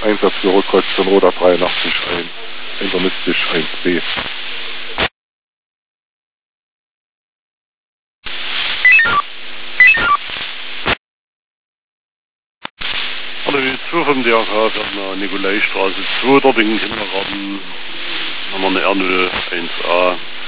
Einsatz für Rückkreuzung Roda 83 ein. Internistisch 1b. Hallo, 2 vom DRK, wir haben Nikolaistraße 2, dort in den Kindergarten haben wir eine R01A.